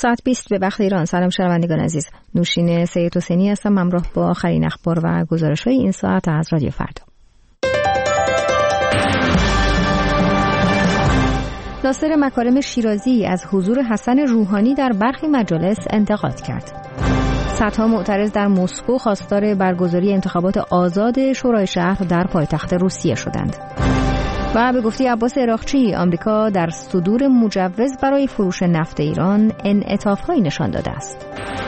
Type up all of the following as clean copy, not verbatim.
ساعت 20 به وقت ایران. سلام شنوندگان عزیز، نوشین سید حسینی هستم، همراه با آخرین اخبار و گزارش‌های این ساعت از رادیو فردا. ناصر مکارم شیرازی از حضور حسن روحانی در برخی مجالس انتقاد کرد. صدها معترض در مسکو خواستار برگزاری انتخابات آزاد شورای شهر در پایتخت روسیه شدند. و به گفته عباس عراقچی، آمریکا در صدور مجوز برای فروش نفت ایران انعطاف‌هایی نشان داده است.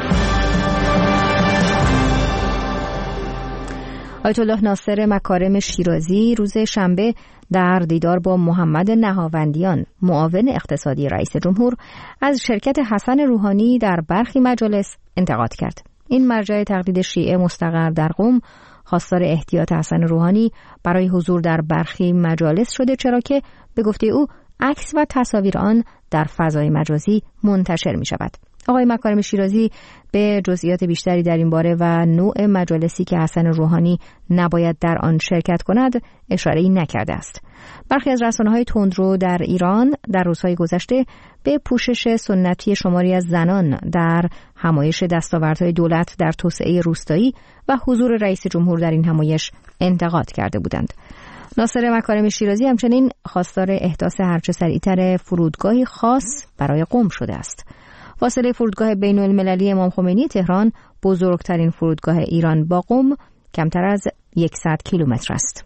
آیت الله ناصر مکارم شیرازی روز شنبه در دیدار با محمد نهاوندیان، معاون اقتصادی رئیس جمهور، از شرکت حسن روحانی در برخی مجالس انتقاد کرد. این مرجع تقلید شیعه مستقر در قم خواستار احتیاط حسن روحانی برای حضور در برخی مجالس شده، چرا که به گفته او عکس و تصاویر آن در فضای مجازی منتشر می شود. آقای مکارم شیرازی به جزئیات بیشتری در این باره و نوع مجالسی که حسن روحانی نباید در آن شرکت کند اشاره‌ای نکرده است. برخی از رسانه‌های تندرو در ایران در روزهای گذشته به پوشش سنتی شماری از زنان در همایش دستاوردهای دولت در توسعه روستایی و حضور رئیس جمهور در این همایش انتقاد کرده بودند. ناصر مکارم شیرازی همچنین خواستار احداث هرچه سریعتر فرودگاهی خاص برای قم شده است. فاصله فرودگاه بین‌المللی امام خمینی تهران، بزرگترین فرودگاه ایران با قم، کمتر از 100 کیلومتر است.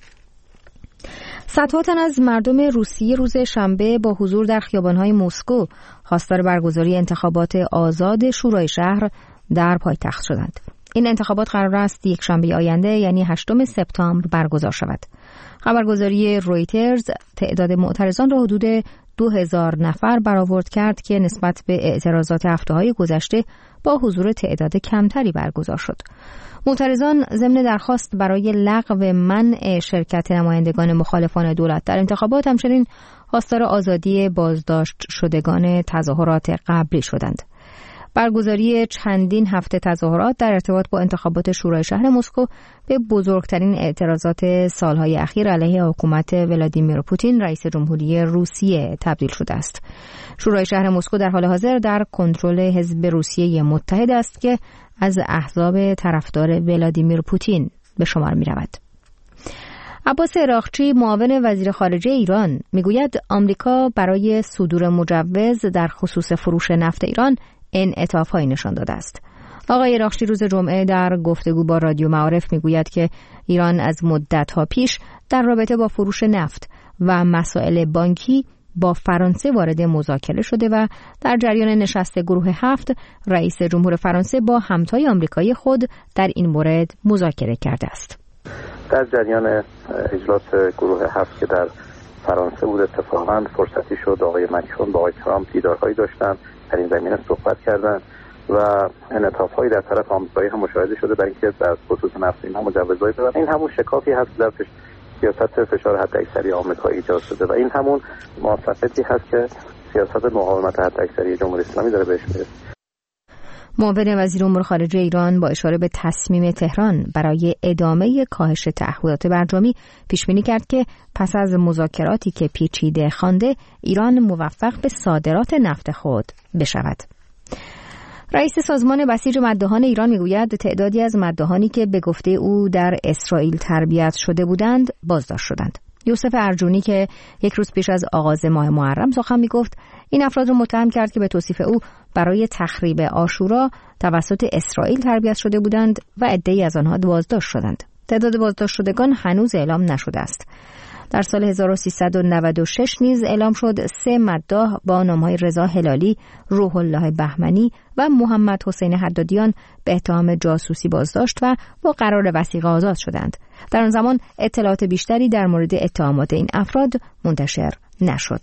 صدها تن از مردم روسیه روز شنبه با حضور در خیابان‌های مسکو خواستار برگزاری انتخابات آزاد شورای شهر در پایتخت شدند. این انتخابات قرار است یک شنبه آینده یعنی 8 سپتامبر برگزار شود. خبرگزاری رویترز تعداد معترضان را حدود 2000 نفر برآورد کرد که نسبت به اعتراضات هفته‌های گذشته با حضور تعداد کمتری برگزار شد. معترضان ضمن درخواست برای لغو منع شرکت نمایندگان مخالفان دولت در انتخابات همچنین خواستار آزادی بازداشت شدگان تظاهرات قبلی شدند. برگزاری چندین هفته تظاهرات در ارتباط با انتخابات شورای شهر مسکو به بزرگترین اعتراضات سالهای اخیر علیه حکومت ولادیمیر پوتین رئیس جمهوری روسیه تبدیل شده است. شورای شهر مسکو در حال حاضر در کنترل حزب روسیه متحد است که از احزاب طرفدار ولادیمیر پوتین به شمار می رود. عباس عراقچی، معاون وزیر خارجه ایران، میگوید آمریکا برای صدور مجوز در خصوص فروش نفت ایران انعطاف‌هایی نشان داده است. آقای عراقچی روز جمعه در گفتگو با رادیو معارف میگوید که ایران از مدت‌ها پیش در رابطه با فروش نفت و مسائل بانکی با فرانسه وارد مذاکره شده و در جریان نشست گروه 7 رئیس جمهور فرانسه با همتای آمریکایی خود در این مورد مذاکره کرده است. در جریان اجلاس گروه 7 که در فرانسه بود اتفاقاً فرصتی شد آقای مکرون با آقای ترامپ دیدارهایی داشتن، در این زمینه صحبت کردند و انعطاف‌هایی در طرف آمریکایی هم مشاهده شده برای اینکه در خصوص نفت اینها مجوزهای بدن. این همون شکافی هست در سیاست فشار حداکثری آمریکایی ایجاد شده و این همون موافقتی هست که سیاست مقاومت حداکثری جمهوری اسلامی داره بهش میرسه. معاون وزیر امور خارجه ایران با اشاره به تصمیم تهران برای ادامه کاهش تعهدات برجامی پیش بینی کرد که پس از مذاکراتی که پیچیده خوانده ایران موفق به صادرات نفت خود بشود. رئیس سازمان بسیج مداحان ایران میگوید تعدادی از مداحانی که به گفته او در اسرائیل تربیت شده بودند بازداشت شدند. یوسف ارجونی که یک روز پیش از آغاز ماه محرم سخن میگفت این افراد را متهم کرد که به توصیف او برای تخریب عاشورا توسط اسرائیل تربیت شده بودند و عده‌ای از آنها بازداشت شدند. تعداد بازداشت شدگان هنوز اعلام نشده است. در سال 1396 نیز اعلام شد 3 مداح با نام‌های رضا هلالی، روح الله بهمنی و محمد حسین حدادیان به اتهام جاسوسی بازداشت و با قرار وثیقه آزاد شدند. در آن زمان اطلاعات بیشتری در مورد اتهامات این افراد منتشر نشد.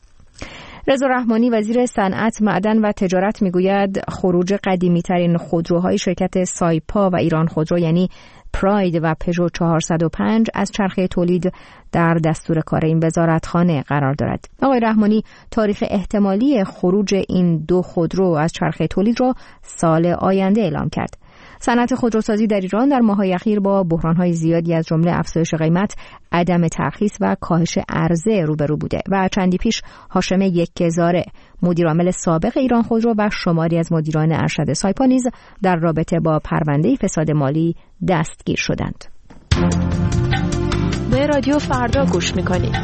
رضا رحمانی وزیر صنعت، معدن و تجارت میگوید خروج قدیمی‌ترین خودروهای شرکت سایپا و ایران خودرو یعنی پراید و پژو 405 از چرخه تولید در دستور کار این وزارتخانه قرار دارد. آقای رحمانی تاریخ احتمالی خروج این دو خودرو از چرخه تولید را سال آینده اعلام کرد. صنعت خودروسازی در ایران در ماه‌های اخیر با بحران‌های زیادی از جمله افزایش قیمت، عدم ترخیص و کاهش عرضه روبرو بوده و چندی پیش هاشم یکهزاره مدیرعامل سابق ایران خودرو و شماری از مدیران ارشد سایپا نیز در رابطه با پرونده فساد مالی دستگیر شدند. به رادیو فردا گوش می‌کنید.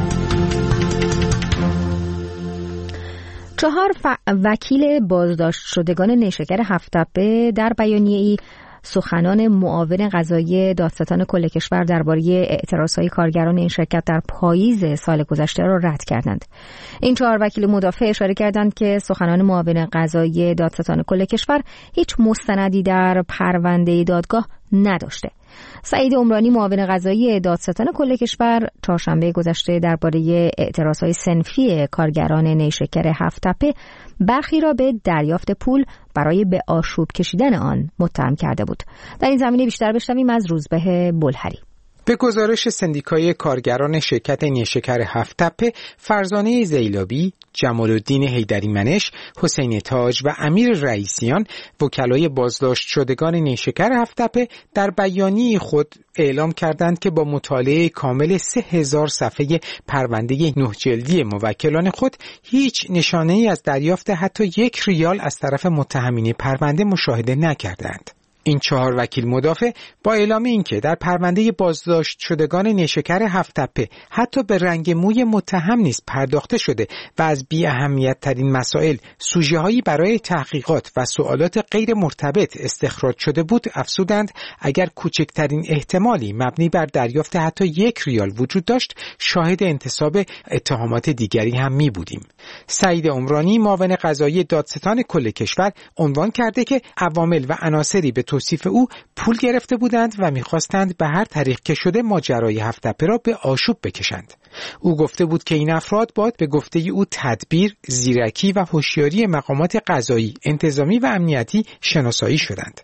4 وکیل بازداشت شدگان نیشکر هفت‌تپه در بیانیه‌ای سخنان معاون قضایی دادستان کل کشور درباره اعتراضهای کارگران این شرکت در پاییز سال گذشته را رد کردند. این 4 وکیل مدافع اشاره کردند که سخنان معاون قضایی دادستان کل کشور هیچ مستندی در پرونده دادگاه نداشته. سعید عمرانی معاون قضایی دادستان کل کشور چهارشنبه گذشته درباره اعتراضهای صنفی کارگران نیشکر هفت‌تپه برخی را به دریافت پول برای به آشوب کشیدن آن متهم کرده بود. در این زمینه بیشتر بشنویم از روزبه بلهری. به گزارش سندیکای کارگران شرکت نیشکر هفت‌تپه، فرزانه زیلابی، جمال‌الدین حیدری‌منش، حسین تاج و امیر رئیسیان، وکلای بازداشت شدگان نیشکر هفت‌تپه، در بیانیه خود اعلام کردند که با مطالعه کامل 3000 صفحه پرونده 9 جلدی موکلان خود هیچ نشانه‌ای از دریافت حتی 1 ریال از طرف متهمین پرونده مشاهده نکردند. این 4 وکیل مدافع با اعلام اینکه در پرونده بازداشت شدگان نیشکر هفت‌تپه حتی به رنگ موی متهم نیز پرداخته شده و از بی اهمیت ترین مسائل سوژه‌هایی برای تحقیقات و سوالات غیر مرتبط استخراج شده بود، افزودند اگر کوچکترین احتمالی مبنی بر دریافت حتی 1 ریال وجود داشت، شاهد انتصاب اتهامات دیگری هم می بودیم. سعید عمرانی معاون قضایی دادستان کل کشور عنوان کرده که عوامل و عناصری به توصیف او پول گرفته بودند و می‌خواستند به هر طریق که شده ماجرای هفت‌تپه را به آشوب بکشند. او گفته بود که این افراد باید به گفته او تدبیر، زیرکی و هوشیاری مقامات قضایی، انتظامی و امنیتی شناسایی شدند.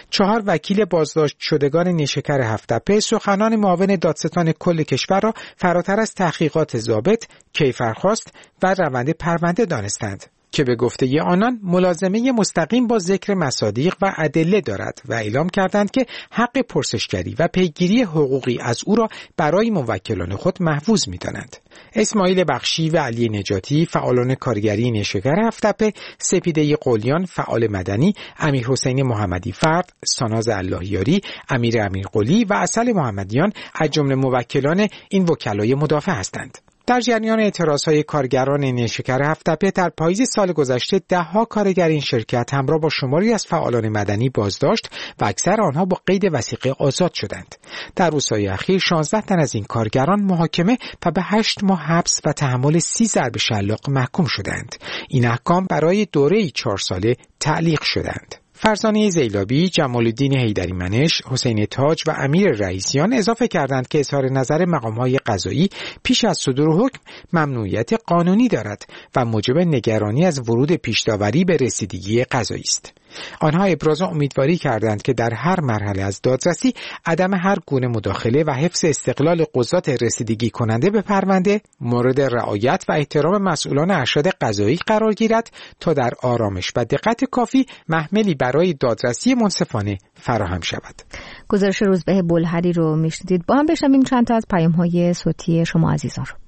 4 وکیل بازداشت شدگان نیشکر هفت‌تپه سخنان معاون دادستان کل کشور را فراتر از تحقیقات ضابط، کیفرخواست و روند پرونده دانستند که به گفته آنان ملازمه مستقیم با ذکر مصادیق و ادله دارد و اعلام کردند که حق پرسشگری و پیگیری حقوقی از او را برای موکلان خود محفوظ می‌دانند. اسماعیل بخشی و علی نجاتی فعالان کارگری نیشکر هفت‌تپه، سپیده قلیان فعال مدنی، امیر حسین محمدی فرد، ساناز اللهیاری، امیر امیرقلی و عسل محمدیان از جمله موکلان این وکلای مدافع هستند. در جریان اعتراضهای کارگران نیشکر هفت‌تپه در پاییز سال گذشته 10 کارگر این شرکت همراه با شماری از فعالان مدنی بازداشت و اکثر آنها با قید وثیقه آزاد شدند. در روزهای اخیر 16 تن از این کارگران محاکمه و به 8 ماه حبس و تحمل 30 ضرب شلاق محکوم شدند. این احکام برای دوره 4 ساله تعلیق شدند. فرزانه زیلابی، جمال‌الدین حیدری‌منش، حسین تاج و امیر رئیسیان اضافه کردند که اظهار نظر مقام‌های قضایی پیش از صدور حکم ممنوعیت قانونی دارد و موجب نگرانی از ورود پیش‌داوری به رسیدگی قضایی است. آنها ابراز امیدواری کردند که در هر مرحله از دادرسی عدم هر گونه مداخله و حفظ استقلال قضات رسیدگی کننده به پرونده مورد رعایت و احترام مسئولان ارشد قضایی قرار گیرد تا در آرامش و دقت کافی محملی برای دادرسی منصفانه فراهم شود. گزارش روزبه بلهری رو میشنیدید. با هم بشنویم چند تا از پیام‌های صوتی شما عزیزان رو.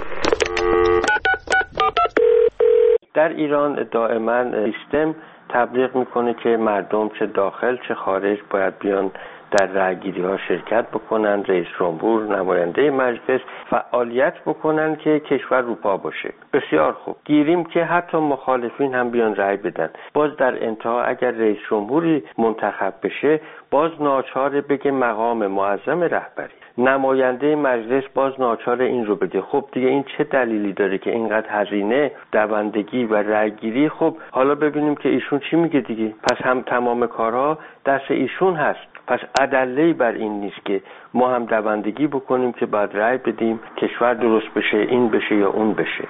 در ایران دائما سیستم تبلیغ میکنه که مردم چه داخل چه خارج باید بیان در رأی‌گیری‌ها شرکت بکنن، رئیس جمهور، نماینده مجلس فعالیت بکنن که کشور رو پا باشه. بسیار خوب. گیریم که حتی مخالفین هم بیان رأی بدن. باز در انتها اگر رئیس جمهوری منتخب بشه، باز ناچار بگه مقام معظم رهبری. نماینده مجلس باز ناچار این رو بگه. خب دیگه این چه دلیلی داره که اینقدر هزینه، دوندگی و رأی‌گیری؟ خب حالا ببینیم که ایشون چی میگه دیگه. پس هم تمام کارها دست ایشون هست. پس ادله‌ای بر این نیست که ما هم دوندگی بکنیم که بعد رأی بدیم کشور درست بشه، این بشه یا اون بشه.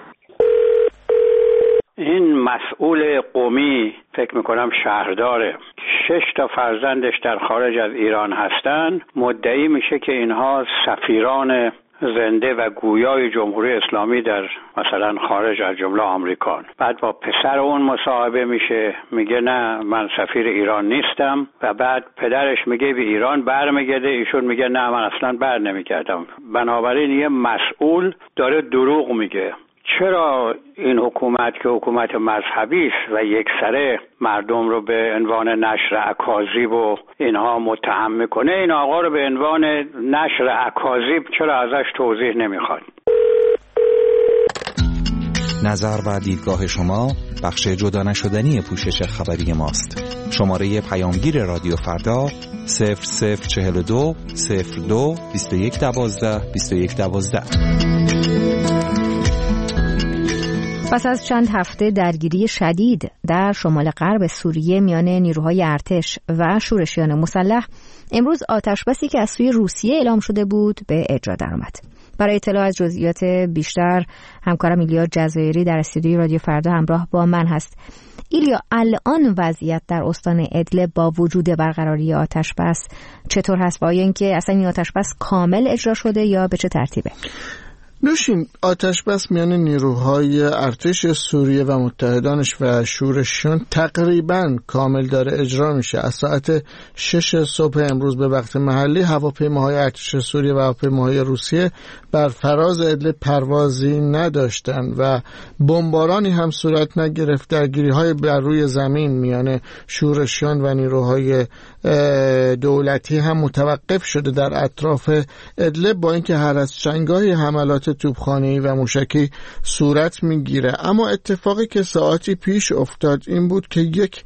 این مسئول قومی فکر میکنم شهرداره 6 تا فرزندش در خارج از ایران هستن، مدعی میشه که اینها سفیران زنده و گویای جمهوری اسلامی در مثلا خارج از جمله آمریکا. بعد با پسر اون مصاحبه میشه، میگه نه من سفیر ایران نیستم، و بعد پدرش میگه به ایران برمیگرده، ایشون میگه نه من اصلا بر نمیگردم. بنابراین یه مسئول داره دروغ میگه. چرا این حکومت که حکومت مذهبی است و یکسره مردم رو به عنوان نشر اکاذیب و اینها متهم میکنه، این آقا رو به عنوان نشر اکاذیب چرا ازش توضیح نمیخواد؟ نظر و دیدگاه شما بخش جدا نشدنی پوشش خبری ماست. شماره پیامگیر رادیو فردا 0042 02 21 12 21 12. پس از چند هفته درگیری شدید در شمال غرب سوریه میان نیروهای ارتش و شورشیان مسلح، امروز آتشبسی که از سوی روسیه اعلام شده بود به اجرا درآمد. برای اطلاع از جزئیات بیشتر همکارم ایلیا جزایری در استودیوی رادیو فردا همراه با من هست. ایلیا، الان وضعیت در استان ادلب با وجود برقراری آتشبس چطور هست؟ با اینکه اصلا این آتشبس کامل اجرا شده یا به چه ترتیبه؟ نوشین، آتشبس میان نیروهای ارتش سوریه و متحدانش و شورشیان تقریباً کامل داره اجرا میشه. از ساعت 6 صبح امروز به وقت محلی هواپیماهای ارتش سوریه و هواپیماهای روسیه بر فراز ادلب پروازی نداشتن و بمبارانی هم صورت نگرفت. درگیری‌های بر روی زمین میان شورشیان و نیروهای دولتی هم متوقف شده در اطراف ادلب، با اینکه هر از چندگاهی حملات توپخانه‌ای و موشکی صورت میگیره. اما اتفاقی که ساعتی پیش افتاد این بود که یک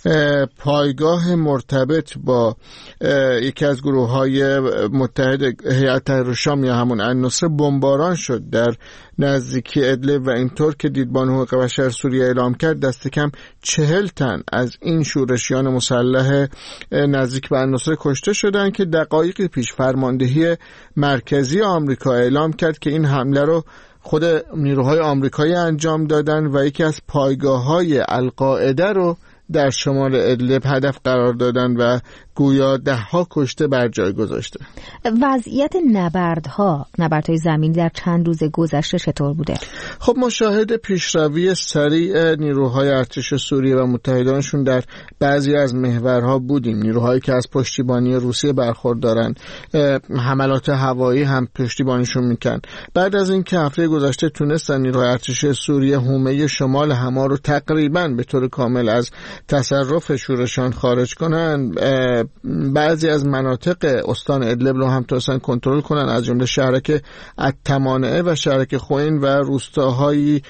پایگاه مرتبط با یکی از گروه‌های متحد هیئت تحریر الشام یا همون النصره بمباران شد در نزدیکی ادلب و اینطور که دیدبان حقوق بشر سوریه اعلام کرد دست کم 40 تن از این شورشیان مسلح نزدیک به النصره کشته شدند که دقایقی پیش فرماندهی مرکزی آمریکا اعلام کرد که این حمله رو خود نیروهای آمریکایی انجام دادن و یکی از پایگاه‌های القاعده رو در شمال ادلب هدف قرار دادن و گویا 10 کشته بر جای گذاشته. وضعیت نبردهای زمینی در چند روز گذشته چطور بوده؟ خب ما شاهد پیشروی سریع نیروهای ارتش سوریه و متحدانشون در بعضی از محورها بودیم. نیروهایی که از پشتیبانی روسیه برخوردارن، حملات هوایی هم پشتیبانیشون میکن. بعد از اینکه هفته گذشته تونستن نیروهای ارتش سوریه حومه شمال حما رو تقریباً به طور کامل از تصرف شورشان خارج کنن، بعضی از مناطق استان ادلب رو هم تونستن کنترل کنن، از جمله شهرک التمانعه و شهرک خوین و روستاهای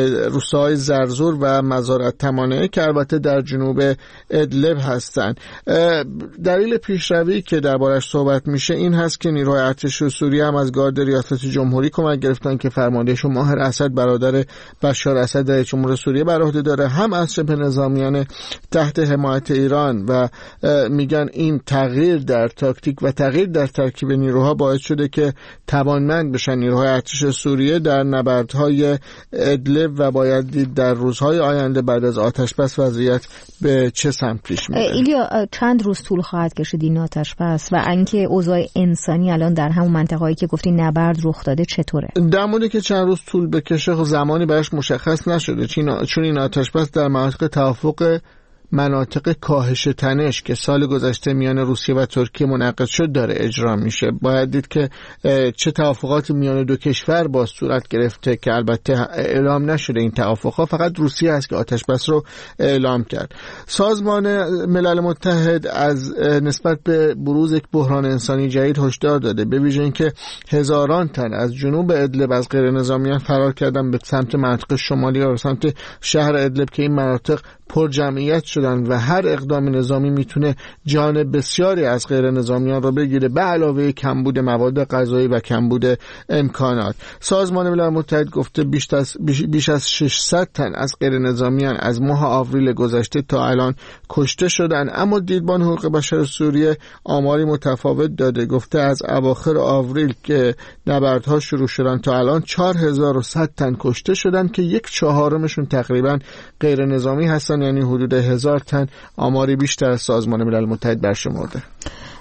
زرزور و مزار التمانعه که البته در جنوب ادلب هستن. دلیل پیشروی که دربارش صحبت میشه این هست که نیروهای ارتش سوریه هم از گارد ریاست جمهوری کمک گرفتن که فرماندهشون ماهر اسد برادر بشار اسد رئیس جمهور سوریه بر عهده داره، هم از شبه نظامیان تحت حمایت ایران، و میگن این تغییر در تاکتیک و تغییر در ترکیب نیروها باعث شده که توانمند بشن نیروهای ارتش سوریه در نبردهای ادلب و باید دید در روزهای آینده بعد از آتشبس وضعیت به چه سمت پیش میره. ایلیا، چند روز طول خواهد کشید این آتشبس و اینکه اوضاع انسانی الان در همون منطقه‌ای که گفتی نبرد رخ داده چطوره؟ در مورد که چند روز طول بکشه زمانی براش مشخص نشده، چون این آتشبس در مناطق توافق مناطق کاهش تنش که سال گذشته میان روسیه و ترکیه منعقد شد داره اجرا میشه. باید دید که چه توافقات میان دو کشور با صورت گرفته که البته اعلام نشده این توافقات، فقط روسیه است که آتشبس رو اعلام کرد. سازمان ملل متحد از نسبت به بروز یک بحران انسانی جدید هشدار داده، به ویژه اینکه هزاران تن از جنوب ادلب از غیر نظامیان فرار کردن به سمت مناطق شمالی و سمت شهر ادلب که این مناطق پر جمعیت شدن و هر اقدام نظامی میتونه جان بسیاری از غیر نظامیان رو بگیره، به علاوه کمبود مواد غذایی و کمبود امکانات. سازمان ملل متحد گفته بیش از 600 تن از غیر نظامیان از ماه آوریل گذشته تا الان کشته شدن، اما دیدبان حقوق بشر سوریه آماری متفاوت داده. گفته از اواخر آوریل که نبردها شروع شدن تا الان 4100 تن کشته شدن که 1/4 تقریبا غیر نظامی هستن، یعنی حدود 1000 تن، آماری بیشتر از سازمان ملل متحد برشمرده.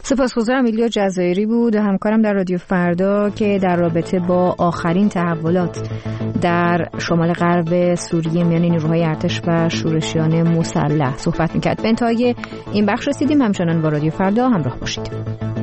سپاسگزارم. ایلیا جزایری بود همکارم در رادیو فردا که در رابطه با آخرین تحولات در شمال غرب سوریه میان نیروهای ارتش و شورشیان مسلح صحبت میکرد. به انتهای این بخش رسیدیم. همچنان با رادیو فردا همراه باشید.